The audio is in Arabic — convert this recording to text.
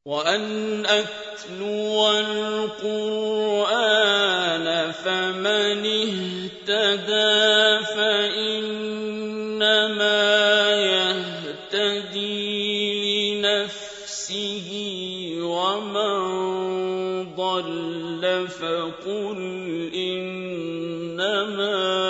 وَأَنْ أَتْلُوَ الْقُرْآنَ فَمَنِ اهْتَدَىٰ فَإِنَّمَا يَهْتَدِي لِنَفْسِهِ ۖ وَمَن ضَلَّ فَقُلْ إِنَّمَا